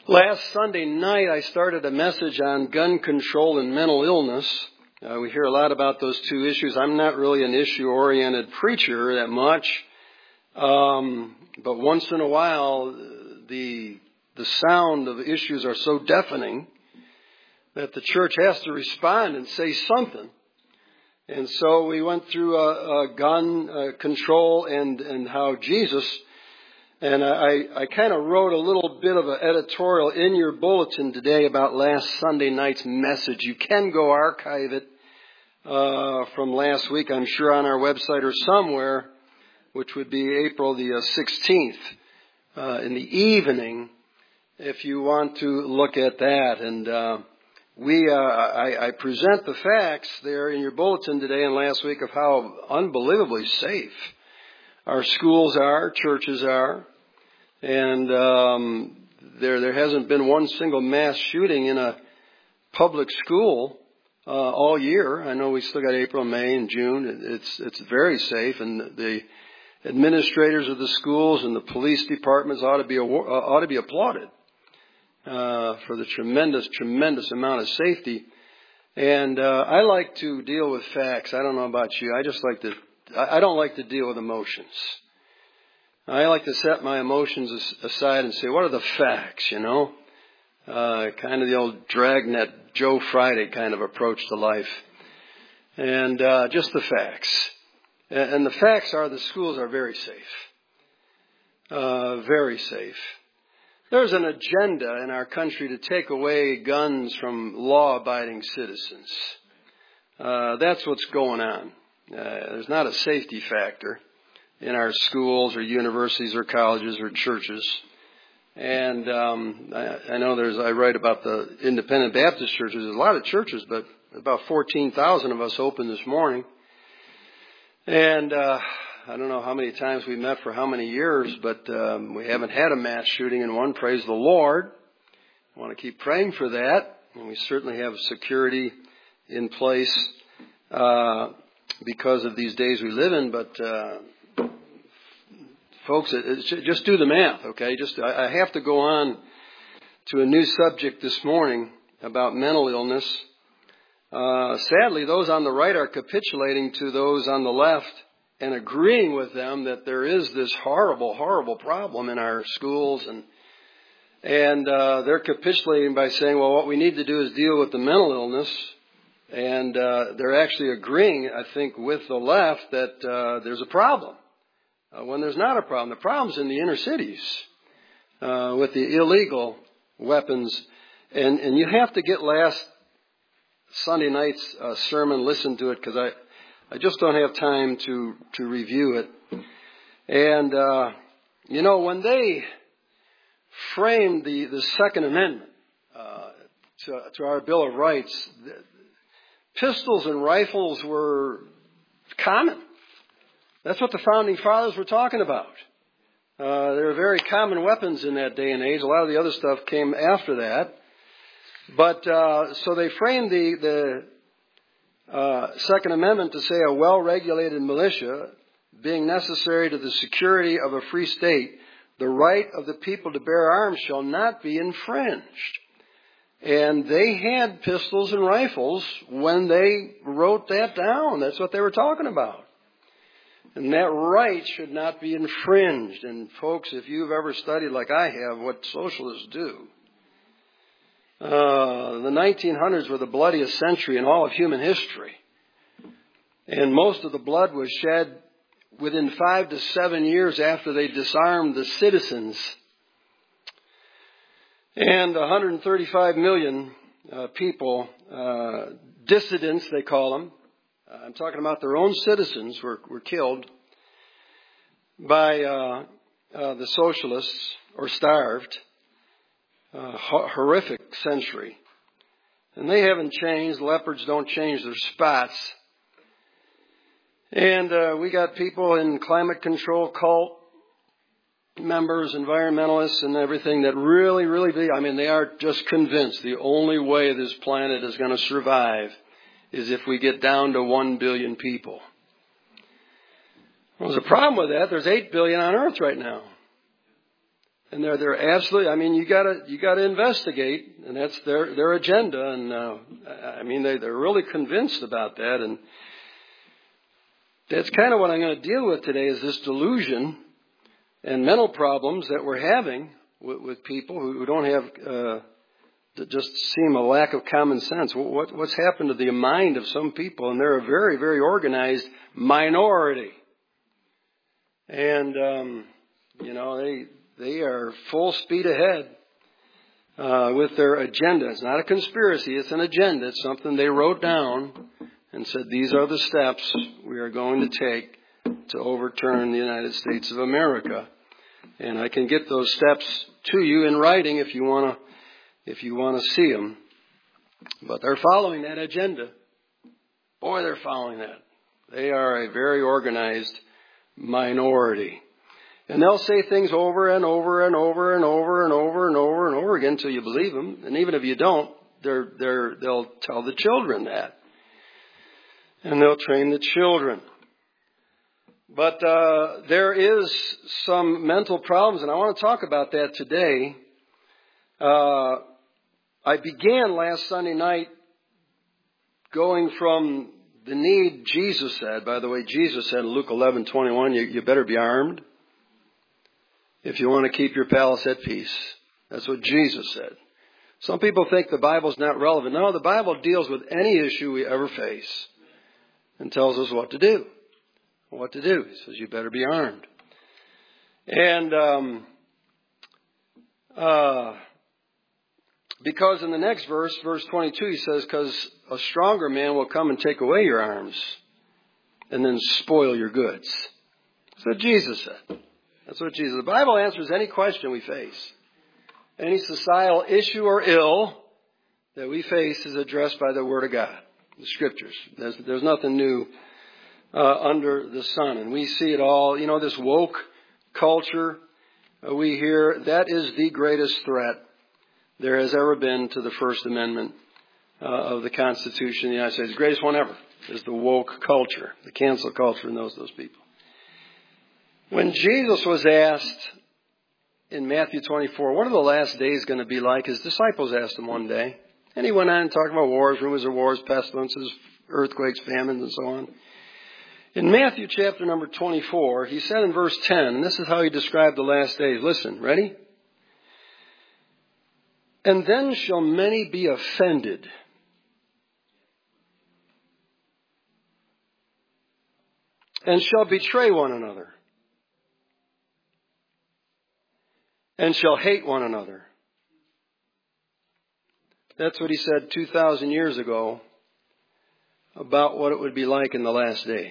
Last Sunday night, I started a message on gun control and mental illness. We hear a lot about those two issues. I'm not really an issue-oriented preacher that much, but once in a while, the sound of issues are so deafening that the church has to respond and say something. And so we went through gun control and how Jesus. And I kind of wrote a little bit of an editorial in your bulletin today about last Sunday night's message. You can go archive it from last week, I'm sure, on our website or somewhere, which would be April the 16th in the evening, if you want to look at that. And I present the facts there in your bulletin today and last week of how unbelievably safe our schools are, churches are, and there hasn't been one single mass shooting in a public school all year. I know we still got April, May, and June. It's very safe, and the administrators of the schools and the police departments ought to be applauded for the tremendous amount of safety. And I like to deal with facts. I don't know about you. I don't like to deal with emotions. I like to set my emotions aside and say, what are the facts, kind of the old dragnet Joe Friday kind of approach to life. And just the facts. And the facts are the schools are very safe. Very safe. There's an agenda in our country to take away guns from law-abiding citizens. That's what's going on. There's not a safety factor in our schools or universities or colleges or churches. And I know I write about the independent Baptist churches. There's a lot of churches, but about 14,000 of us opened this morning. And I don't know how many times we met for how many years, but we haven't had a mass shooting in one. Praise the Lord. I want to keep praying for that. And we certainly have security in place because of these days we live in, but folks, just do the math, okay? I have to go on to a new subject this morning about mental illness. Sadly, those on the right are capitulating to those on the left and agreeing with them that there is this horrible, horrible problem in our schools, and they're capitulating by saying, well, what we need to do is deal with the mental illness. And they're actually agreeing, I think, with the left that there's a problem when there's not a problem. The problem's in the inner cities with the illegal weapons. And you have to get last Sunday night's sermon, listen to it, because I just don't have time to review it. And, when they framed the Second Amendment to our Bill of Rights, pistols and rifles were common. That's what the Founding Fathers were talking about. They were very common weapons in that day and age. A lot of the other stuff came after that. But so they framed the Second Amendment to say a well-regulated militia being necessary to the security of a free state, the right of the people to bear arms shall not be infringed. And they had pistols and rifles when they wrote that down. That's what they were talking about. And that right should not be infringed. And folks, if you've ever studied like I have what socialists do, the 1900s were the bloodiest century in all of human history. And most of the blood was shed within 5 to 7 years after they disarmed the citizens. And 135 million people, dissidents they call them, I'm talking about their own citizens, were killed by the socialists or starved. Horrific century. And they haven't changed. Leopards don't change their spots. And we got people in climate control cult members, environmentalists, and everything that really, they are just convinced the only way this planet is going to survive is if we get down to 1 billion people. Well, there's a problem with that. There's 8 billion on Earth right now. And they're absolutely, I mean, you gotta investigate, and that's their agenda. And, I mean, they're really convinced about that. And that's kind of what I'm going to deal with today, is this delusion and mental problems that we're having with people who don't have, that just seem a lack of common sense. What's happened to the mind of some people? And they're a very, very organized minority. And, you know, they are full speed ahead with their agenda. It's not a conspiracy. It's an agenda. It's something they wrote down and said, these are the steps we are going to take to overturn the United States of America. And I can get those steps to you in writing if you want to see them. But they're following that agenda. Boy, they're following that. They are a very organized minority. And they'll say things over and over and over and over and over and over and over again until you believe them. And even if you don't, they'll tell the children that. And they'll train the children. But there is some mental problems, and I want to talk about that today. I began last Sunday night going from the need Jesus said. By the way, Jesus said in Luke 11:21, you better be armed if you want to keep your palace at peace. That's what Jesus said. Some people think the Bible's not relevant. No, the Bible deals with any issue we ever face and tells us what to do. What to do. He says, you better be armed. And because in the next verse, verse 22, he says, because a stronger man will come and take away your arms and then spoil your goods. That's what Jesus said. That's what Jesus. The Bible answers any question we face. Any societal issue or ill that we face is addressed by the Word of God, the Scriptures. There's nothing new under the sun. And we see it all. You know, this woke culture we hear, that is the greatest threat there has ever been to the First Amendment of the Constitution of the United States. The greatest one ever is the woke culture, the cancel culture, and those people. When Jesus was asked in Matthew 24, what are the last days going to be like? His disciples asked him one day. And he went on talking about wars, rumors of wars, pestilences, earthquakes, famines, and so on. In Matthew chapter number 24, he said in verse 10, and this is how he described the last days. Listen, ready? And then shall many be offended. And shall betray one another. And shall hate one another. That's what he said 2,000 years ago about what it would be like in the last days.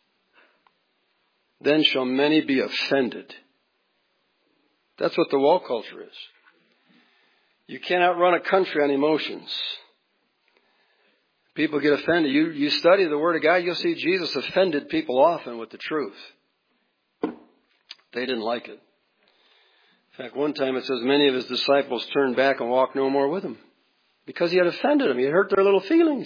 Then shall many be offended. That's what the woke culture is. You cannot run a country on emotions. People get offended. You study the Word of God, you'll see Jesus offended people often with the truth. They didn't like it. In fact, one time it says many of his disciples turned back and walked no more with him because he had offended them. He had hurt their little feelings.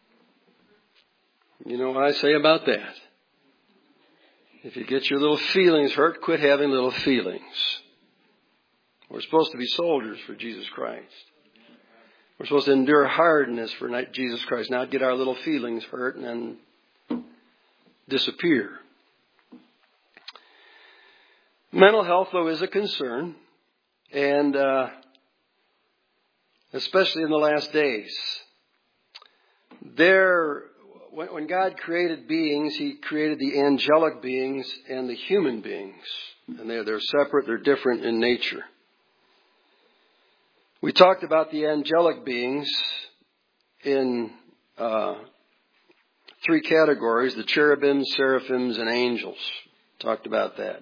You know what I say about that? If you get your little feelings hurt, quit having little feelings. We're supposed to be soldiers for Jesus Christ. We're supposed to endure hardness for Jesus Christ, not get our little feelings hurt and then disappear. Mental health, though, is a concern, and especially in the last days. When God created beings, He created the angelic beings and the human beings. And they're separate, they're different in nature. We talked about the angelic beings in 3 categories, the cherubims, seraphims, and angels. Talked about that.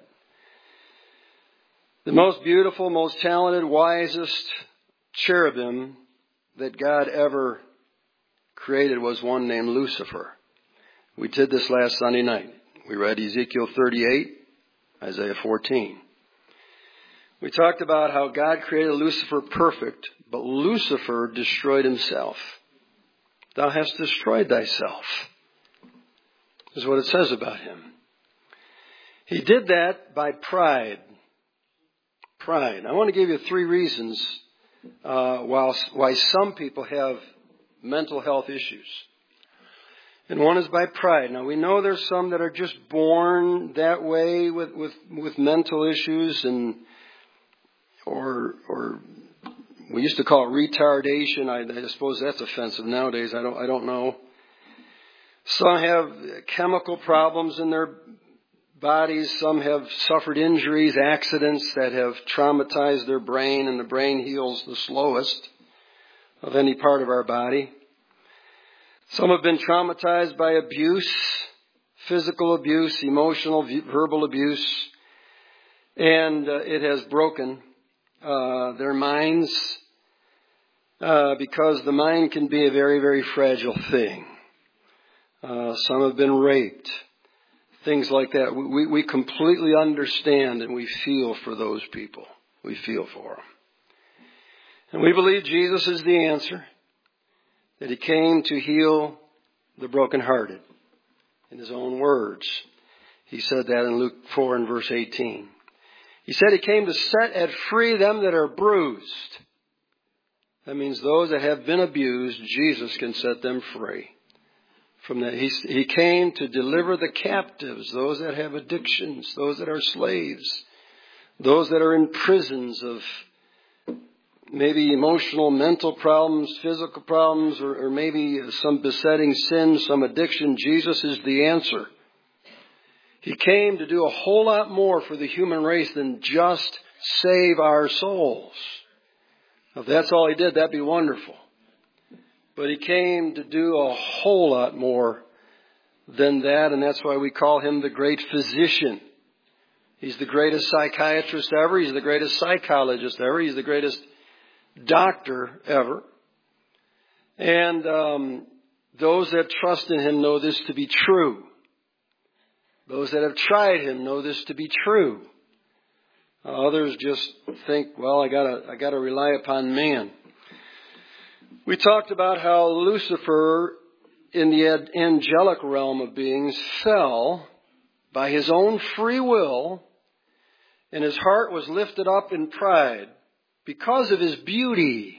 The most beautiful, most talented, wisest cherubim that God ever created was one named Lucifer. We did this last Sunday night. We read Ezekiel 38, Isaiah 14. We talked about how God created Lucifer perfect, but Lucifer destroyed himself. Thou hast destroyed thyself, is what it says about him. He did that by pride. Pride. I want to give you 3 reasons why some people have mental health issues. And one is by pride. Now we know there's some that are just born that way with mental issues or we used to call it retardation. I suppose that's offensive nowadays. I don't know. Some have chemical problems in their bodies. Some have suffered injuries, accidents that have traumatized their brain, and the brain heals the slowest of any part of our body. Some have been traumatized by abuse, physical abuse, emotional, verbal abuse, and it has broken their minds because the mind can be a very, very fragile thing. Some have been raped, things like that. We completely understand and we feel for those people. We feel for them. And we believe Jesus is the answer, that He came to heal the brokenhearted. In His own words, He said that in Luke 4 and verse 18. He said He came to set at free them that are bruised. That means those that have been abused, Jesus can set them free from that. He came to deliver the captives, those that have addictions, those that are slaves, those that are in prisons of maybe emotional, mental problems, physical problems, or maybe some besetting sin, some addiction. Jesus is the answer. He came to do a whole lot more for the human race than just save our souls. If that's all He did, that'd be wonderful. But He came to do a whole lot more than that, and that's why we call Him the great physician. He's the greatest psychiatrist ever. He's the greatest psychologist ever. He's the greatest doctor ever. And those that trust in Him know this to be true. Those that have tried Him know this to be true. Others just think, well, I gotta rely upon man. We talked about how Lucifer in the angelic realm of beings fell by his own free will, and his heart was lifted up in pride because of his beauty.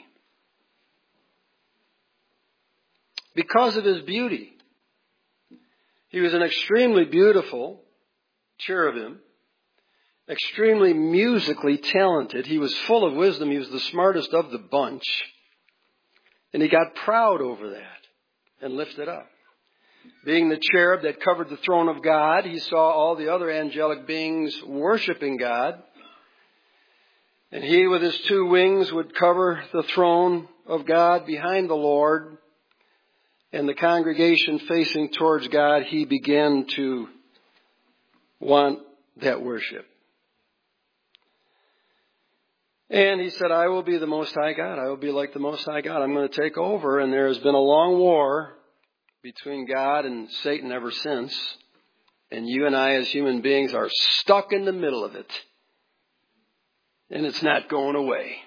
Because of his beauty. He was an extremely beautiful cherubim, extremely musically talented. He was full of wisdom. He was the smartest of the bunch. And he got proud over that and lifted up. Being the cherub that covered the throne of God, he saw all the other angelic beings worshiping God. And he with his 2 wings would cover the throne of God behind the Lord. And the congregation facing towards God, he began to want that worship. And he said, I will be the Most High God. I will be like the Most High God. I'm going to take over. And there has been a long war between God and Satan ever since. And you and I as human beings are stuck in the middle of it. And it's not going away.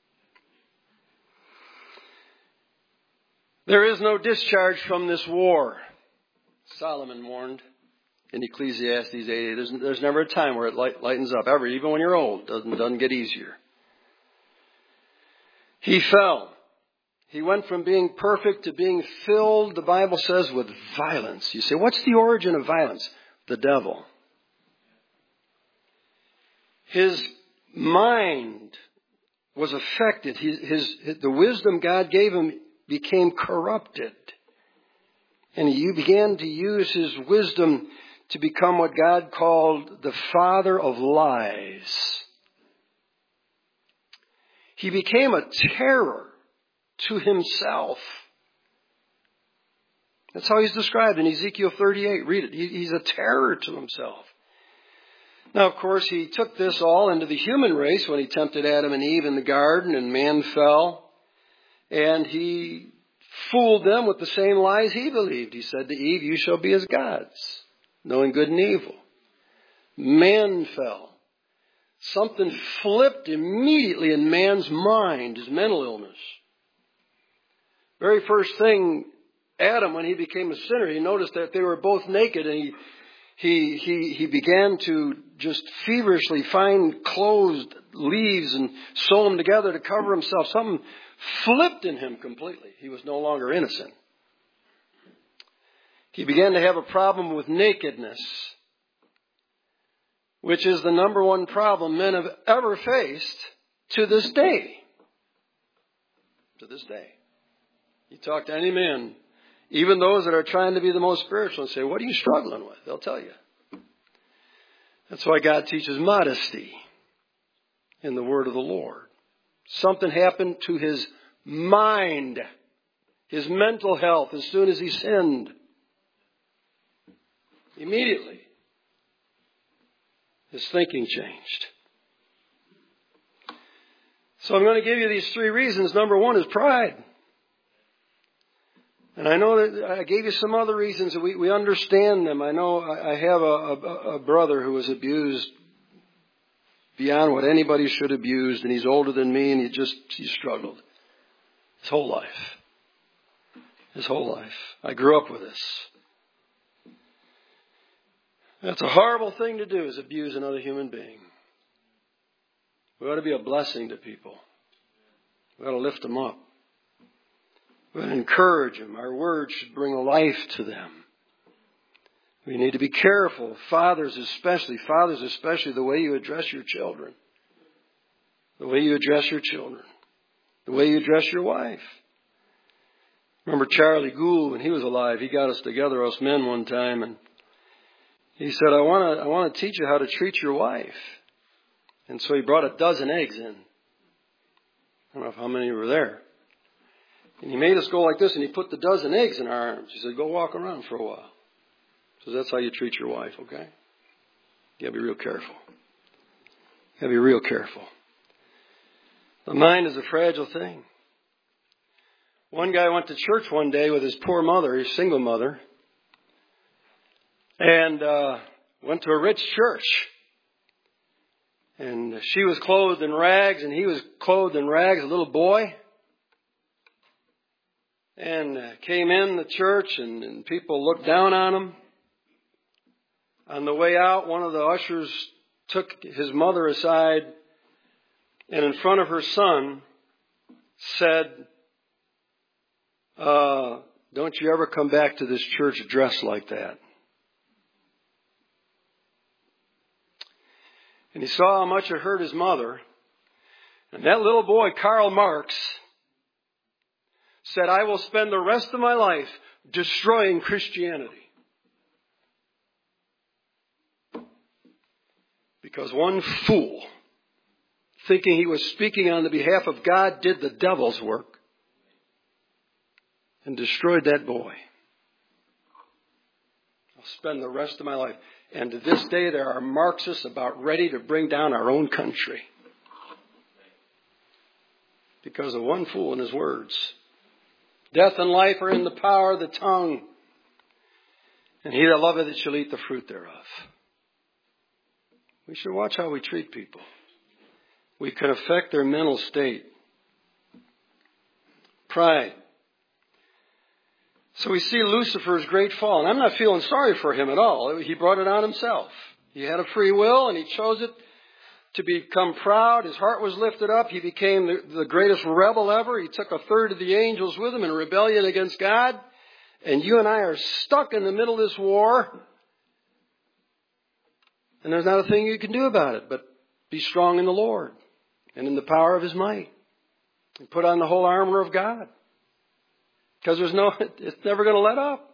There is no discharge from this war, Solomon warned in Ecclesiastes 8. There's never a time where it lightens up, ever, even when you're old. Doesn't get easier. He fell. He went from being perfect to being filled, the Bible says, with violence. You say, what's the origin of violence? The devil. His mind was affected. The wisdom God gave him became corrupted. And he began to use his wisdom to become what God called the father of lies. He became a terror to himself. That's how he's described in Ezekiel 38. Read it. He's a terror to himself. Now, of course, he took this all into the human race when he tempted Adam and Eve in the garden and man fell. And he fooled them with the same lies he believed. He said to Eve, you shall be as gods, knowing good and evil. Man fell. Something flipped immediately in man's mind, his mental illness. Very first thing, Adam, when he became a sinner, he noticed that they were both naked, and he began to just feverishly find clothes leaves and sew them together to cover himself. Something flipped in him completely. He was no longer innocent. He began to have a problem with nakedness, which is the number one problem men have ever faced to this day. To this day. You talk to any man, even those that are trying to be the most spiritual, and say, what are you struggling with? They'll tell you. That's why God teaches modesty in the word of the Lord. Something happened to his mind, his mental health, as soon as he sinned. Immediately, his thinking changed. So I'm going to give you these 3 reasons. Number 1 is pride. And I know that I gave you some other reasons. We understand them. I know I have a brother who was abused beyond what anybody should abuse, and he's older than me, and he struggled his whole life. His whole life. I grew up with this. That's a horrible thing to do, is abuse another human being. We ought to be a blessing to people. We ought to lift them up. We ought to encourage them. Our words should bring life to them. We need to be careful. Fathers especially, the way you address your children. The way you address your children. The way you address your wife. Remember Charlie Gould, when he was alive, he got us together, us men, one time, and he said, I want to teach you how to treat your wife. And so he brought a dozen eggs in. I don't know how many were there. And he made us go like this, and he put the dozen eggs in our arms. He said, go walk around for a while. So that's how you treat your wife, okay? You gotta be real careful. You gotta be real careful. The mind is a fragile thing. One guy went to church one day with his poor mother, his single mother, and went to a rich church. And she was clothed in rags, and he was clothed in rags, a little boy. And came in the church, and people looked down on him. On the way out, one of the ushers took his mother aside, and in front of her son said, don't you ever come back to this church dressed like that. And he saw how much it hurt his mother. And that little boy, Karl Marx, said, I will spend the rest of my life destroying Christianity. Because one fool, thinking he was speaking on the behalf of God, did the devil's work and destroyed that boy. I'll spend the rest of my life. And to this day, there are Marxists about ready to bring down our own country. Because of one fool and his words. Death and life are in the power of the tongue. And he that loveth it shall eat the fruit thereof. We should watch how we treat people. We can affect their mental state. Pride. So we see Lucifer's great fall. And I'm not feeling sorry for him at all. He brought it on himself. He had a free will and he chose it to become proud. His heart was lifted up. He became the greatest rebel ever. He took a third of the angels with him in rebellion against God. And you and I are stuck in the middle of this war. And there's not a thing you can do about it but be strong in the Lord and in the power of His might. And put on the whole armor of God. Because it's never going to let up.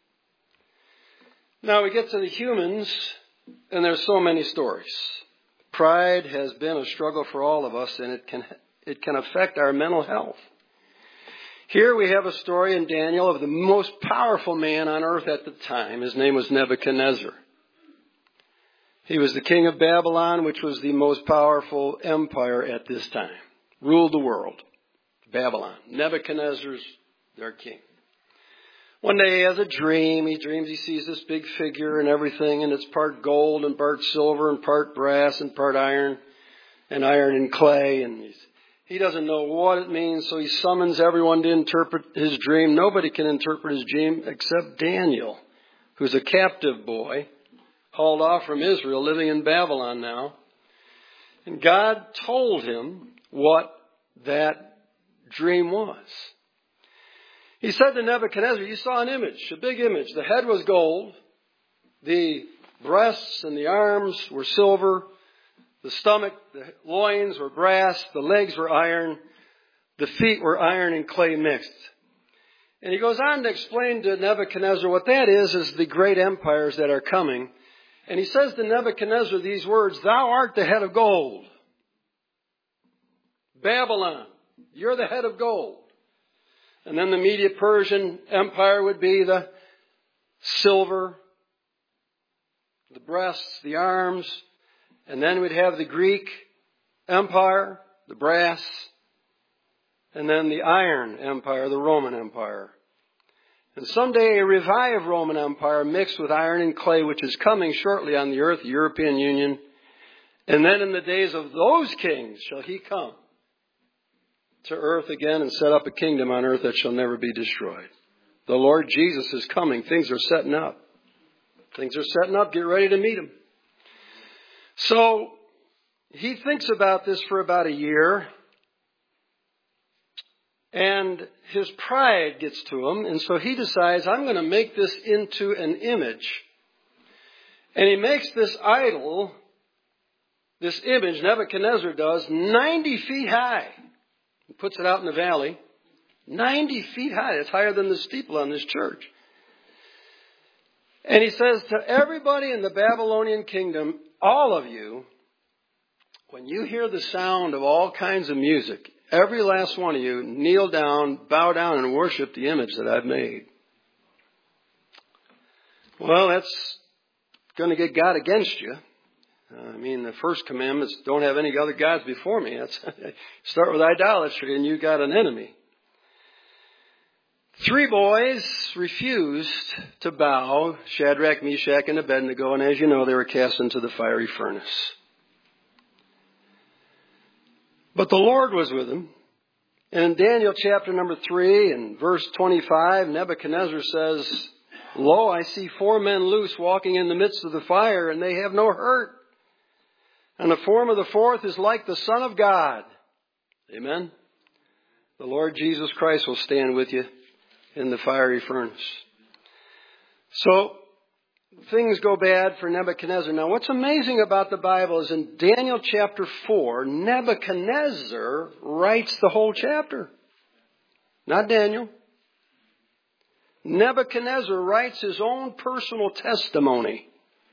Now we get to the humans, and there's so many stories. Pride has been a struggle for all of us, and it can affect our mental health. Here we have a story in Daniel of the most powerful man on earth at the time. His name was Nebuchadnezzar. He was the king of Babylon, which was the most powerful empire at this time. Ruled the world. Babylon. Nebuchadnezzar's their king. One day he has a dream. He dreams he sees this big figure and everything, and it's part gold and part silver and part brass and part iron and clay. And he doesn't know what it means, so he summons everyone to interpret his dream. Nobody can interpret his dream except Daniel, who's a captive boy, hauled off from Israel, living in Babylon now. And God told him what that dream was. He said to Nebuchadnezzar, you saw an image, a big image. The head was gold. The breasts and the arms were silver. The stomach, the loins were brass. The legs were iron. The feet were iron and clay mixed. And he goes on to explain to Nebuchadnezzar what that is the great empires that are coming. And he says to Nebuchadnezzar these words, thou art the head of gold. Babylon, you're the head of gold. And then the Medo-Persian Empire would be the silver, the breasts, the arms. And then we'd have the Greek Empire, the brass. And then the Iron Empire, the Roman Empire. And someday a revived Roman Empire mixed with iron and clay, which is coming shortly on the earth, the European Union. And then in the days of those kings shall he come to earth again and set up a kingdom on earth that shall never be destroyed. The Lord Jesus is coming. Things are setting up. Things are setting up. Get ready to meet him. So he thinks about this for about a year. And his pride gets to him. And so he decides, I'm going to make this into an image. And he makes this idol, this image, Nebuchadnezzar does, 90 feet high. He puts it out in the valley. 90 feet high. It's higher than the steeple on this church. And he says to everybody in the Babylonian kingdom, all of you, when you hear the sound of all kinds of music, every last one of you kneel down, bow down, and worship the image that I've made. Well, that's going to get God against you. The first commandment is don't have any other gods before me. That's start with idolatry and you got an enemy. 3 boys refused to bow, Shadrach, Meshach, and Abednego, and as you know, they were cast into the fiery furnace. But the Lord was with him. And in Daniel chapter number 3 and verse 25, Nebuchadnezzar says, lo, I see 4 men loose walking in the midst of the fire, and they have no hurt. And the form of the 4th is like the Son of God. Amen. The Lord Jesus Christ will stand with you in the fiery furnace. So things go bad for Nebuchadnezzar. Now, what's amazing about the Bible is in Daniel chapter 4, Nebuchadnezzar writes the whole chapter. Not Daniel. Nebuchadnezzar writes his own personal testimony.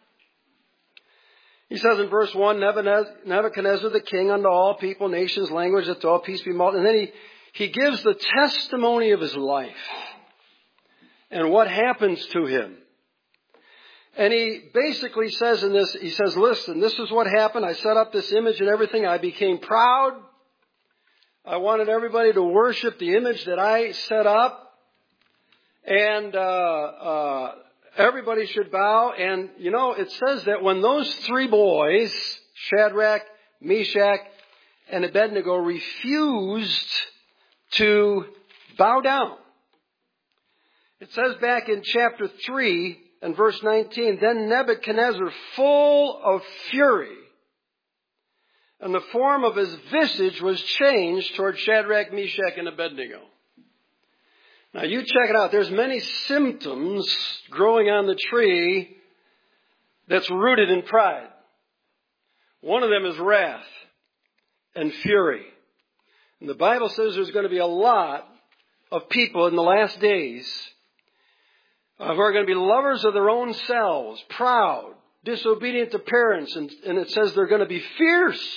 He says in verse 1, Nebuchadnezzar the king unto all people, nations, language, that to all peace be multiplied. And then he gives the testimony of his life and what happens to him. And he basically says in this, he says, listen, this is what happened. I set up this image and everything. I became proud. I wanted everybody to worship the image that I set up. And everybody should bow. And, it says that when those 3 boys, Shadrach, Meshach, and Abednego, refused to bow down. It says back in chapter 3 and verse 19, then Nebuchadnezzar, full of fury, and the form of his visage was changed toward Shadrach, Meshach, and Abednego. Now you check it out. There's many symptoms growing on the tree that's rooted in pride. One of them is wrath and fury. And the Bible says there's going to be a lot of people in the last days who are going to be lovers of their own selves, proud, disobedient to parents, and it says they're going to be fierce.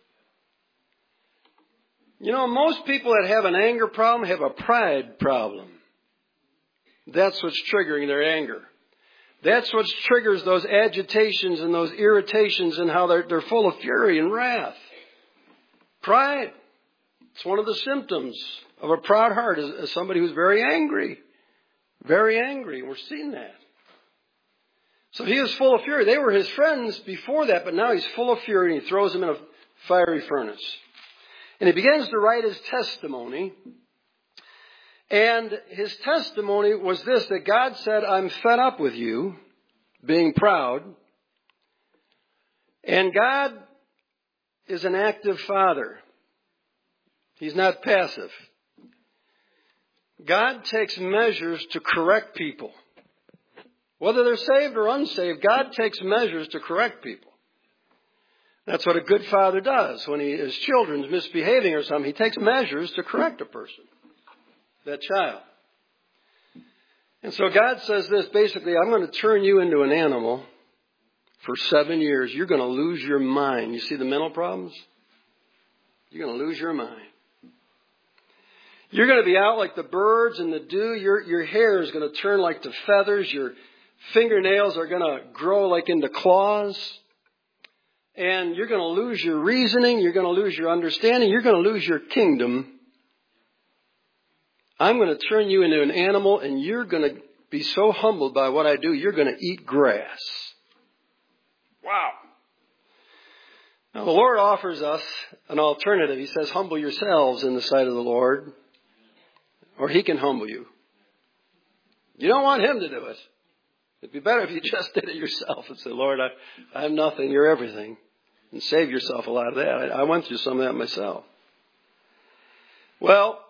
Most people that have an anger problem have a pride problem. That's what's triggering their anger. That's what triggers those agitations and those irritations and how they're full of fury and wrath. Pride. It's one of the symptoms of a proud heart is somebody who's very angry. Very angry. We're seeing that. So he is full of fury. They were his friends before that, but now he's full of fury and he throws them in a fiery furnace. And he begins to write his testimony. And his testimony was this, that God said, I'm fed up with you being proud. And God is an active Father. He's not passive. God takes measures to correct people. Whether they're saved or unsaved, God takes measures to correct people. That's what a good father does. When his children's misbehaving or something, he takes measures to correct a person, that child. And so God says this, basically, I'm going to turn you into an animal for 7 years. You're going to lose your mind. You see the mental problems? You're going to lose your mind. You're going to be out like the birds in the dew. Your hair is going to turn like the feathers. Your fingernails are going to grow like into claws. And you're going to lose your reasoning. You're going to lose your understanding. You're going to lose your kingdom. I'm going to turn you into an animal, and you're going to be so humbled by what I do, you're going to eat grass. Wow. Now, the Lord offers us an alternative. He says, humble yourselves in the sight of the Lord, or He can humble you. You don't want Him to do it. It'd be better if you just did it yourself and said, Lord, I have nothing, you're everything. And save yourself a lot of that. I went through some of that myself. Well,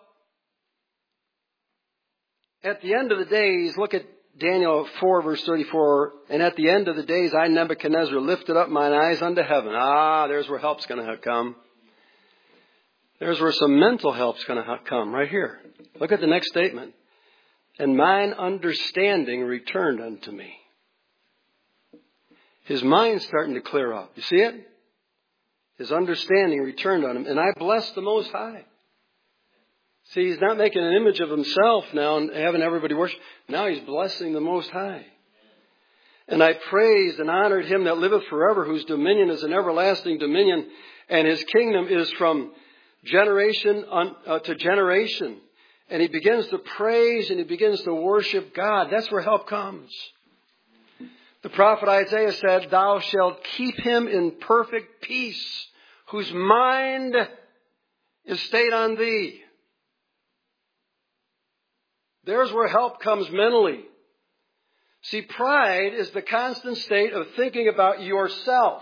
at the end of the days, look at Daniel 4, verse 34. And at the end of the days, I, Nebuchadnezzar, lifted up mine eyes unto heaven. There's where help's going to come. There's where some mental help's going to come, right here. Look at the next statement. And mine understanding returned unto me. His mind's starting to clear up. You see it? His understanding returned on him. And I blessed the Most High. See, he's not making an image of himself now and having everybody worship. Now he's blessing the Most High. And I praised and honored Him that liveth forever, whose dominion is an everlasting dominion, and His kingdom is from generation to generation. And he begins to praise and he begins to worship God. That's where help comes. The prophet Isaiah said, Thou shalt keep him in perfect peace, whose mind is stayed on Thee. There's where help comes mentally. See, pride is the constant state of thinking about yourself.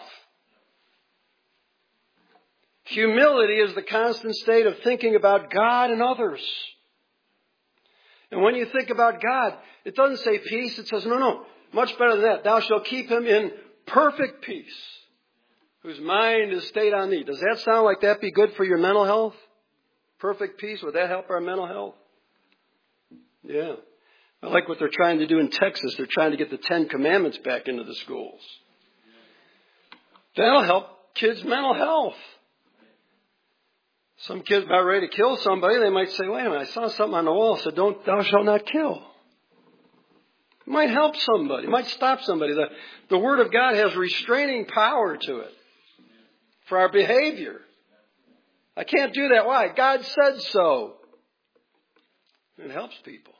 Humility is the constant state of thinking about God and others. And when you think about God, it doesn't say peace. It says, no, much better than that. Thou shalt keep him in perfect peace, whose mind is stayed on Thee. Does that sound like that'd be good for your mental health? Perfect peace, would that help our mental health? Yeah. I like what they're trying to do in Texas. They're trying to get the 10 Commandments back into the schools. That'll help kids' mental health. Some kids about ready to kill somebody, they might say, wait a minute, I saw something on the wall that said, thou shalt not kill. It might help somebody. It might stop somebody. The Word of God has restraining power to it for our behavior. I can't do that. Why? God said so. It helps people.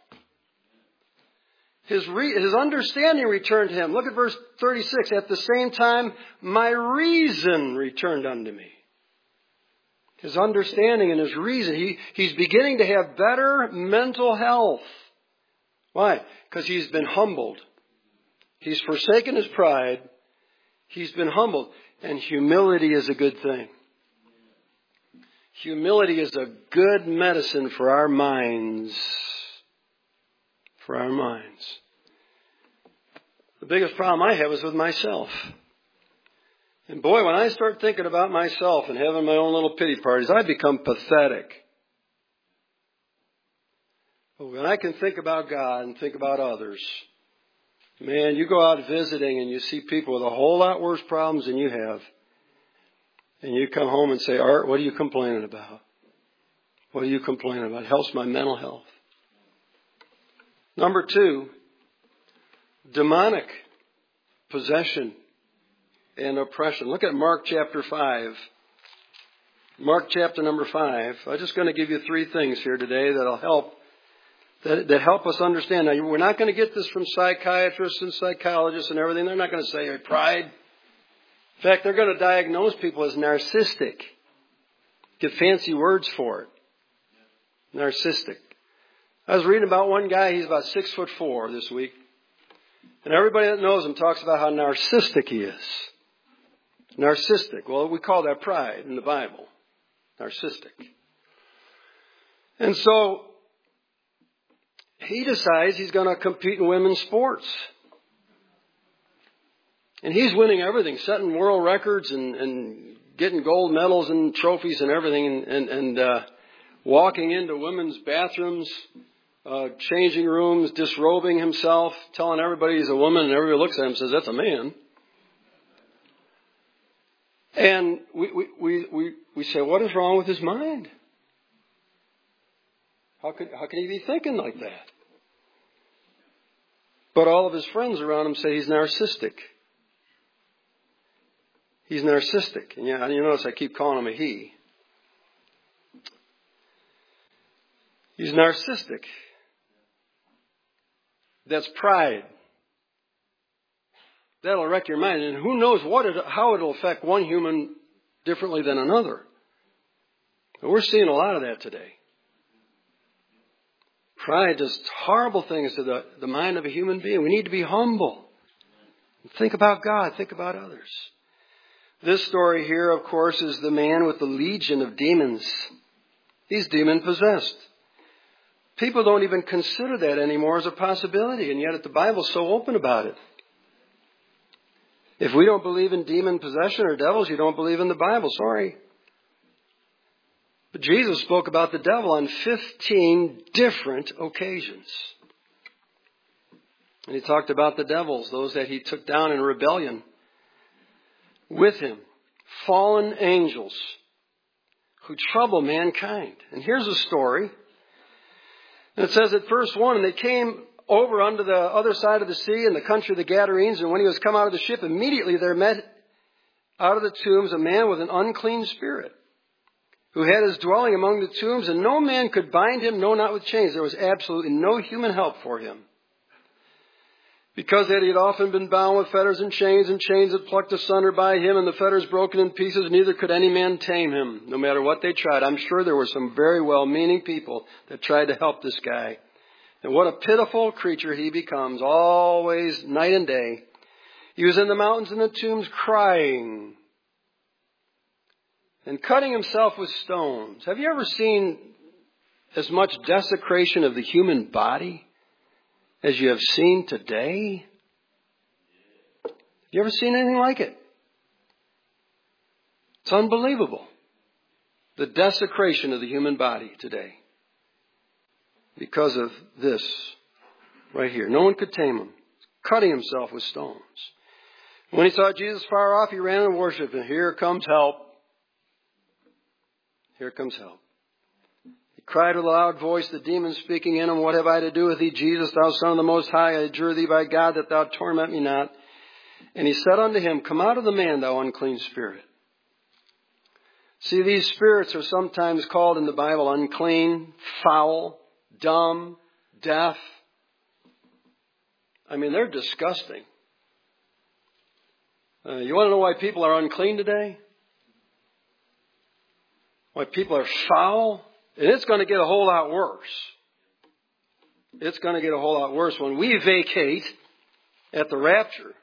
His understanding returned to him. Look at verse 36. At the same time, my reason returned unto me. His understanding and his reason. He's beginning to have better mental health. Why? Because he's been humbled. He's forsaken his pride. He's been humbled. And humility is a good thing. Humility is a good medicine for our minds. For our minds. The biggest problem I have is with myself. And boy, when I start thinking about myself and having my own little pity parties, I become pathetic. But when I can think about God and think about others, man, you go out visiting and you see people with a whole lot worse problems than you have. And you come home and say, Art, what are you complaining about? What are you complaining about? It helps my mental health. Number 2, demonic possession and oppression. Look at Mark chapter 5. Mark chapter number 5. I'm just going to give you 3 things here today that'll help, that help us understand. Now, we're not going to get this from psychiatrists and psychologists and everything. They're not going to say pride. In fact, they're going to diagnose people as narcissistic. Get fancy words for it. Narcissistic. I was reading about one guy, he's about 6'4" this week. And everybody that knows him talks about how narcissistic he is. Narcissistic. Well, we call that pride in the Bible. Narcissistic. And so he decides he's going to compete in women's sports. And he's winning everything, setting world records and getting gold medals and trophies and everything, and walking into women's bathrooms, changing rooms, disrobing himself, telling everybody he's a woman, and everybody looks at him and says, that's a man. And we say, what is wrong with his mind? How can he be thinking like that? But all of his friends around him say he's narcissistic. He's narcissistic. And you notice I keep calling him a he. He's narcissistic. That's pride. That'll wreck your mind. And who knows how it'll affect one human differently than another. But we're seeing a lot of that today. Pride does horrible things to the mind of a human being. We need to be humble. Think about God. Think about others. This story here, of course, is the man with the legion of demons. He's demon-possessed. People don't even consider that anymore as a possibility, and yet the Bible's so open about it. If we don't believe in demon possession or devils, you don't believe in the Bible. Sorry. But Jesus spoke about the devil on 15 different occasions. And he talked about the devils, those that he took down in rebellion with him, fallen angels who trouble mankind. And here's a story. And it says at verse 1, and they came over unto the other side of the sea in the country of the Gadarenes, and when he was come out of the ship, immediately there met out of the tombs a man with an unclean spirit, who had his dwelling among the tombs, and no man could bind him, no, not with chains. There was absolutely no human help for him, because that he had often been bound with fetters and chains that plucked asunder by him, and the fetters broken in pieces, neither could any man tame him, no matter what they tried. I'm sure there were some very well-meaning people that tried to help this guy. And what a pitiful creature he becomes, always, night and day. He was in the mountains and the tombs crying and cutting himself with stones. Have you ever seen as much desecration of the human body as you have seen today? Have you ever seen anything like it? It's unbelievable. The desecration of the human body today. Because of this right here. No one could tame him. Cutting himself with stones. When he saw Jesus far off, he ran and worshipped him. Here comes help. Here comes help. He cried with a loud voice, the demon speaking in him, what have I to do with thee, Jesus, thou Son of the Most High? I adjure thee by God that thou torment me not. And he said unto him, come out of the man, thou unclean spirit. See, these spirits are sometimes called in the Bible unclean, foul, dumb, deaf. I mean, they're disgusting. You want to know why people are unclean today? Why people are foul? And it's going to get a whole lot worse. It's going to get a whole lot worse when we vacate at the rapture.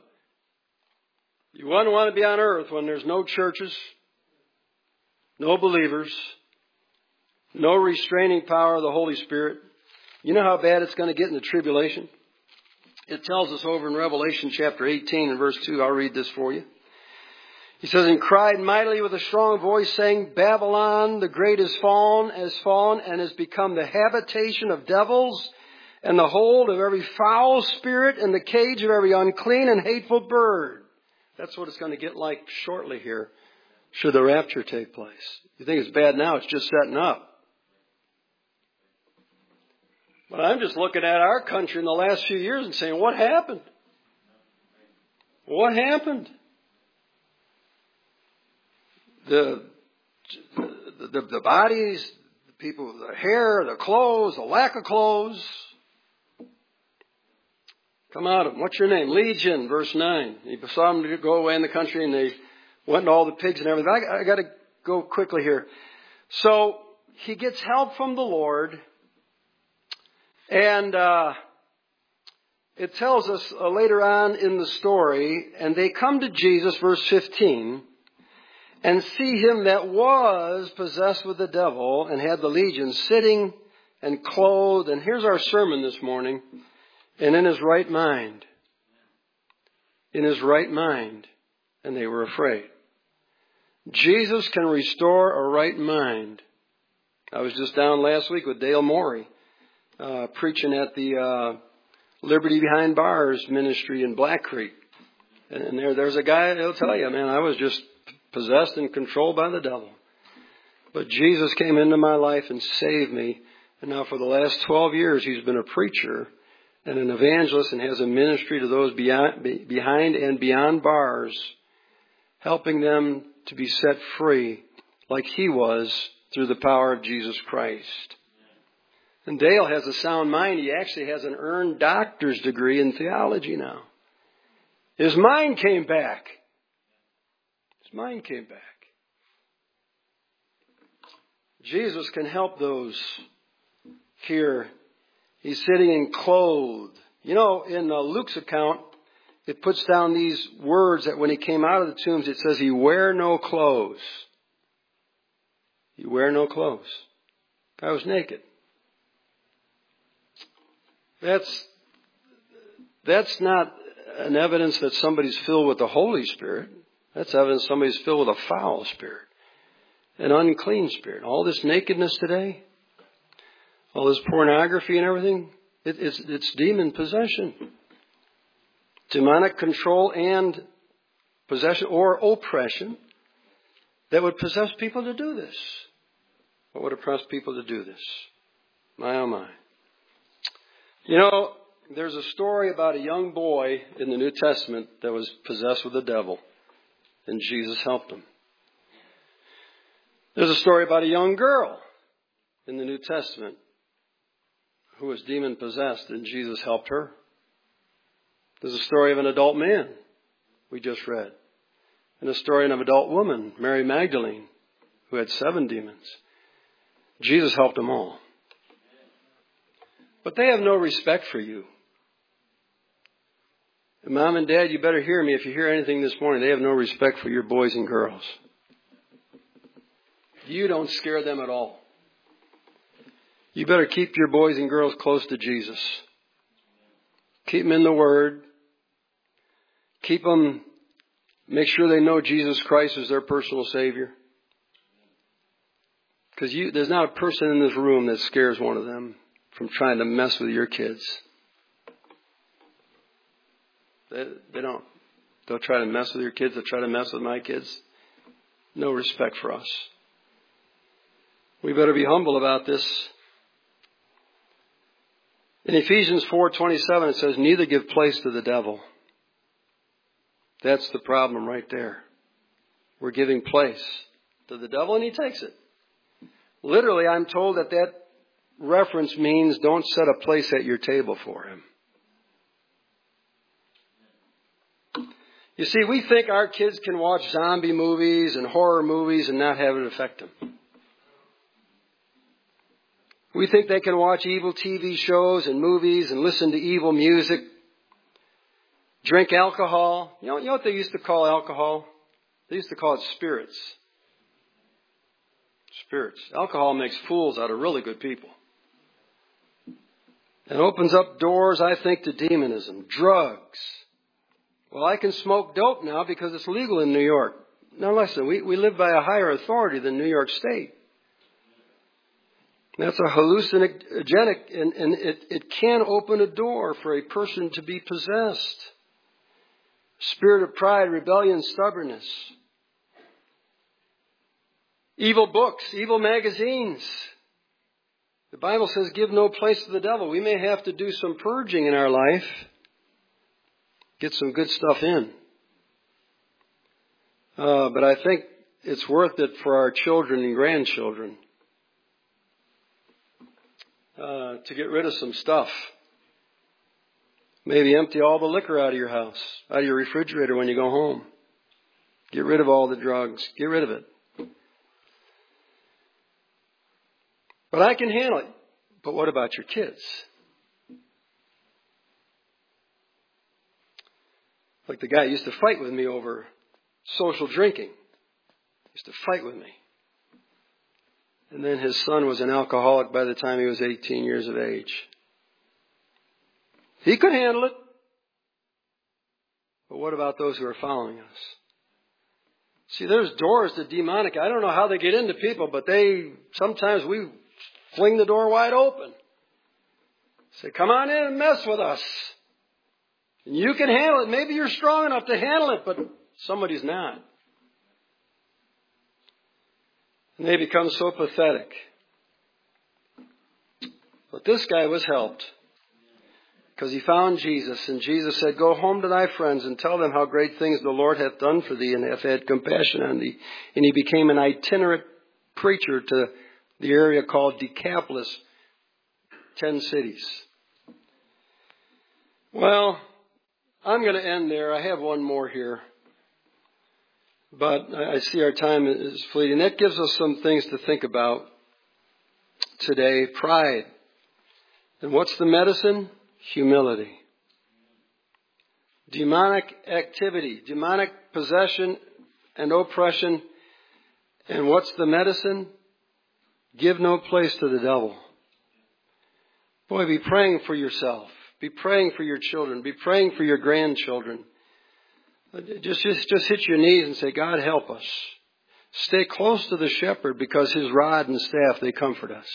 You wouldn't want to be on earth when there's no churches, no believers, no restraining power of the Holy Spirit. You know how bad it's going to get in the tribulation? It tells us over in Revelation chapter 18 and verse 2. I'll read this for you. He says, and cried mightily with a strong voice, saying, Babylon the great is fallen, and has become the habitation of devils, and the hold of every foul spirit, and the cage of every unclean and hateful bird. That's what it's going to get like shortly here, should the rapture take place. You think it's bad now? It's just setting up. But I'm just looking at our country in the last few years and saying, what happened? What happened? The bodies, the people, the hair, the clothes, the lack of clothes. Come out of them. What's your name? Legion, verse 9. He saw them go away in the country and they went to all the pigs and everything. I got to go quickly here. So he gets help from the Lord. And it tells us later on in the story, and they come to Jesus, verse 15, and see him that was possessed with the devil and had the legion sitting and clothed. And here's our sermon this morning. And in his right mind. In his right mind. And they were afraid. Jesus can restore a right mind. I was just down last week with Dale Morey, preaching at the Liberty Behind Bars ministry in Black Creek. And there's a guy, he'll tell you, man, I was just possessed and controlled by the devil. But Jesus came into my life and saved me. And now for the last 12 years, he's been a preacher and an evangelist and has a ministry to those behind and beyond bars, helping them to be set free like he was through the power of Jesus Christ. And Dale has a sound mind. He actually has an earned doctor's degree in theology now. His mind came back. His mind came back. Jesus can help those here. He's sitting and clothed. You know, in Luke's account, it puts down these words that when he came out of the tombs, it says he wear no clothes. He wear no clothes. Guy was naked. That's not an evidence that somebody's filled with the Holy Spirit. That's evidence somebody's filled with a foul spirit, an unclean spirit. All this nakedness today, all this pornography and everything, it's demon possession. Demonic control and possession or oppression that would possess people to do this. What would oppress people to do this? My, oh my. You know, there's a story about a young boy in the New Testament that was possessed with the devil, and Jesus helped him. There's a story about a young girl in the New Testament who was demon possessed, and Jesus helped her. There's a story of an adult man we just read, and a story of an adult woman, Mary Magdalene, who had 7 demons. Jesus helped them all. But they have no respect for you. And Mom and Dad, you better hear me. If you hear anything this morning, they have no respect for your boys and girls. You don't scare them at all. You better keep your boys and girls close to Jesus. Keep them in the Word. Keep them, make sure they know Jesus Christ is their personal Savior. Because there's not a person in this room that scares one of them from trying to mess with your kids. They don't. They'll try to mess with your kids. They'll try to mess with my kids. No respect for us. We better be humble about this. In Ephesians 4:27 it says, neither give place to the devil. That's the problem right there. We're giving place to the devil and he takes it. Literally, I'm told that reference means don't set a place at your table for him. You see, we think our kids can watch zombie movies and horror movies and not have it affect them. We think they can watch evil TV shows and movies and listen to evil music, drink alcohol. You know what they used to call alcohol? They used to call it spirits. Spirits. Alcohol makes fools out of really good people. It opens up doors, I think, to demonism. Drugs. Well, I can smoke dope now because it's legal in New York. Now listen, we live by a higher authority than New York State. That's a hallucinogenic, and it can open a door for a person to be possessed. Spirit of pride, rebellion, stubbornness. Evil books, evil magazines. The Bible says give no place to the devil. We may have to do some purging in our life. Get some good stuff in. But I think it's worth it for our children and grandchildren to get rid of some stuff. Maybe empty all the liquor out of your house, out of your refrigerator when you go home. Get rid of all the drugs. Get rid of it. But I can handle it. But what about your kids? Like the guy used to fight with me over social drinking. He used to fight with me. And then his son was an alcoholic by the time he was 18 years of age. He could handle it. But what about those who are following us? See, there's doors to demonic. I don't know how they get into people, but sometimes we fling the door wide open. Say, come on in and mess with us. And you can handle it. Maybe you're strong enough to handle it, but somebody's not. And they become so pathetic. But this guy was helped. Because he found Jesus, and Jesus said, go home to thy friends and tell them how great things the Lord hath done for thee and hath had compassion on thee. And he became an itinerant preacher to the area called Decapolis, 10 cities. Well, I'm going to end there. I have one more here. But I see our time is fleeting. That gives us some things to think about today. Pride. And what's the medicine? Humility. Demonic activity, demonic possession and oppression. And what's the medicine? Give no place to the devil. Boy, be praying for yourself. Be praying for your children. Be praying for your grandchildren. Just hit your knees and say, God, help us. Stay close to the shepherd because his rod and staff, they comfort us.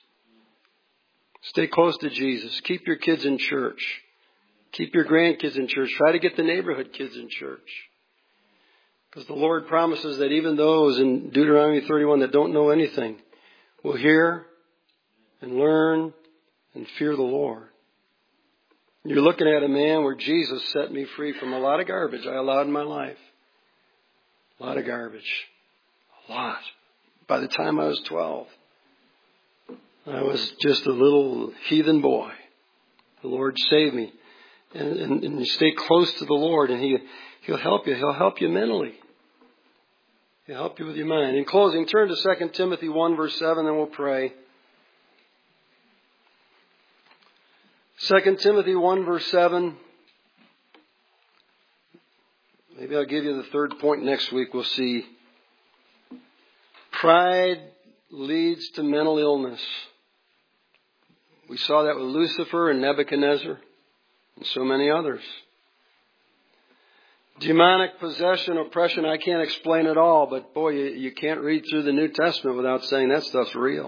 Stay close to Jesus. Keep your kids in church. Keep your grandkids in church. Try to get the neighborhood kids in church. Because the Lord promises that even those in Deuteronomy 31 that don't know anything will hear and learn and fear the Lord. You're looking at a man where Jesus set me free from a lot of garbage I allowed in my life. A lot of garbage. A lot. By the time I was 12. I was just a little heathen boy. The Lord saved me. And you stay close to the Lord and He'll help you. He'll help you mentally. He'll help you with your mind. In closing, turn to 2 Timothy 1 verse 7 and we'll pray. 2 Timothy 1 verse 7. Maybe I'll give you the third point next week. We'll see. Pride leads to mental illness. We saw that with Lucifer and Nebuchadnezzar and so many others. Demonic possession, oppression, I can't explain it all, but boy, you can't read through the New Testament without saying that stuff's real.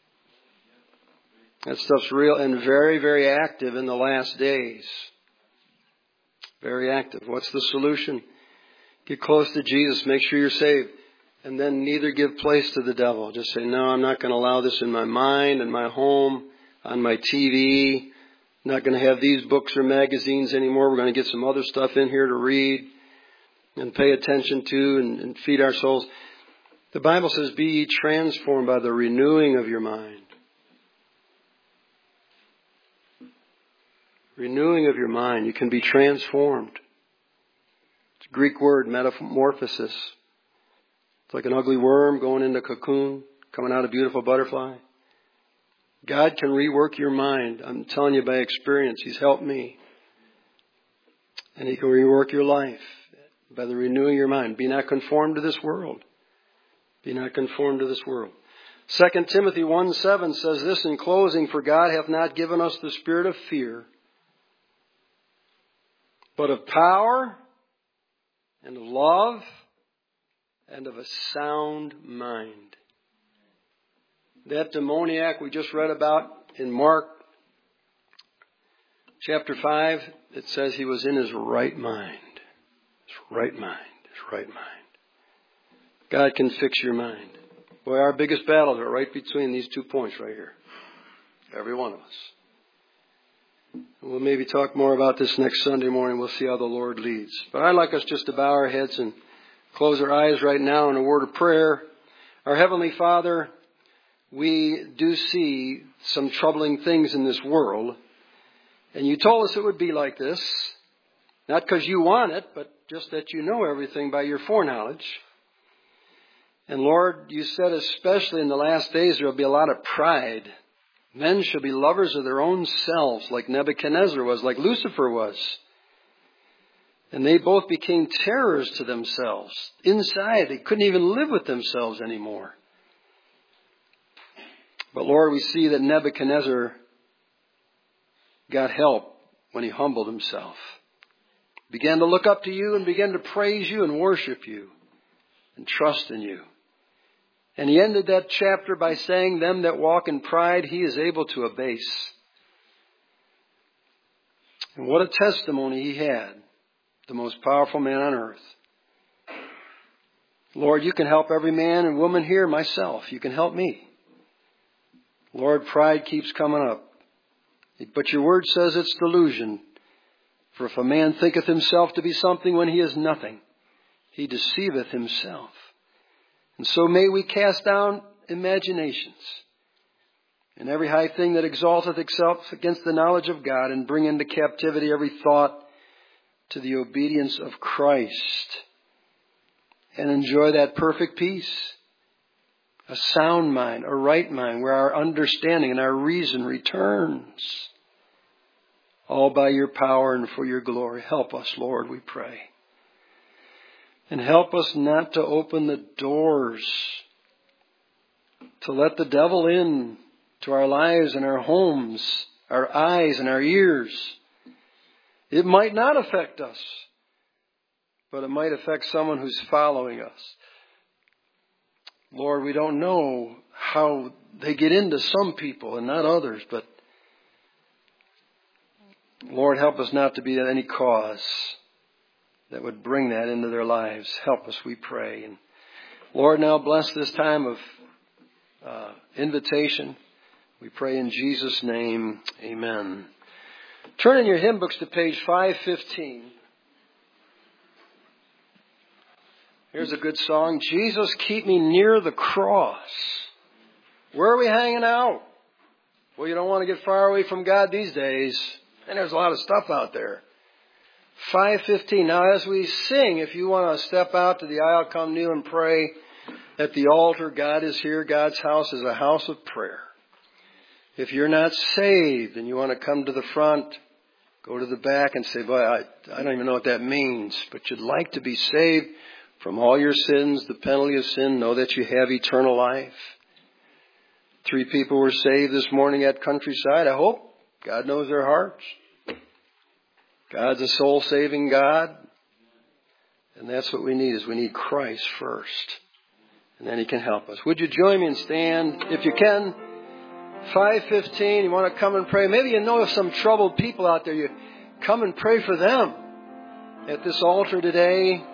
That stuff's real and very, very active in the last days. Very active. What's the solution? Get close to Jesus. Make sure you're saved. And then neither give place to the devil. Just say, no, I'm not going to allow this in my mind, in my home, on my TV. I'm not going to have these books or magazines anymore. We're going to get some other stuff in here to read and pay attention to and feed our souls. The Bible says, be ye transformed by the renewing of your mind. Renewing of your mind. You can be transformed. It's a Greek word, metamorphosis. It's like an ugly worm going into a cocoon, coming out a beautiful butterfly. God can rework your mind. I'm telling you by experience. He's helped me. And He can rework your life by the renewing of your mind. Be not conformed to this world. Be not conformed to this world. 2 Timothy 1:7 says this in closing, for God hath not given us the spirit of fear, but of power and of love and of a sound mind. That demoniac we just read about in Mark chapter 5, it says he was in his right mind. His right mind. His right mind. God can fix your mind. Boy, our biggest battles are right between these 2 points right here. Every one of us. We'll maybe talk more about this next Sunday morning. We'll see how the Lord leads. But I'd like us just to bow our heads and close our eyes right now in a word of prayer. Our Heavenly Father, we do see some troubling things in this world. And you told us it would be like this. Not because you want it, but just that you know everything by your foreknowledge. And Lord, you said especially in the last days there will be a lot of pride. Men shall be lovers of their own selves, like Nebuchadnezzar was, like Lucifer was. And they both became terrors to themselves. Inside, they couldn't even live with themselves anymore. But Lord, we see that Nebuchadnezzar got help when he humbled himself. Began to look up to you and began to praise you and worship you and trust in you. And he ended that chapter by saying, them that walk in pride, he is able to abase. And what a testimony he had. The most powerful man on earth. Lord, you can help every man and woman here, myself. You can help me. Lord, pride keeps coming up. But your word says it's delusion. For if a man thinketh himself to be something when he is nothing, he deceiveth himself. And so may we cast down imaginations and every high thing that exalteth itself against the knowledge of God, and bring into captivity every thought to the obedience of Christ, and enjoy that perfect peace, a sound mind, a right mind, where our understanding and our reason returns, all by your power and for your glory. Help us, Lord, we pray. And help us not to open the doors to let the devil in to our lives and our homes, our eyes and our ears. It might not affect us, but it might affect someone who's following us. Lord, we don't know how they get into some people and not others, but Lord, help us not to be at any cause that would bring that into their lives. Help us, we pray. And Lord, now bless this time of invitation. We pray in Jesus' name, amen. Turn in your hymn books to page 515. Here's a good song. Jesus, keep me near the cross. Where are we hanging out? Well, you don't want to get far away from God these days. And there's a lot of stuff out there. 515. Now, as we sing, if you want to step out to the aisle, come kneel and pray at the altar. God is here. God's house is a house of prayer. If you're not saved and you want to come to the front, go to the back and say, boy, I don't even know what that means. But you'd like to be saved from all your sins, the penalty of sin, know that you have eternal life. 3 people were saved this morning at Countryside. I hope God knows their hearts. God's a soul-saving God. And that's what we need, is we need Christ first. And then He can help us. Would you join me and stand, if you can? 5:15, you want to come and pray. Maybe you know some troubled people out there. You come and pray for them at this altar today.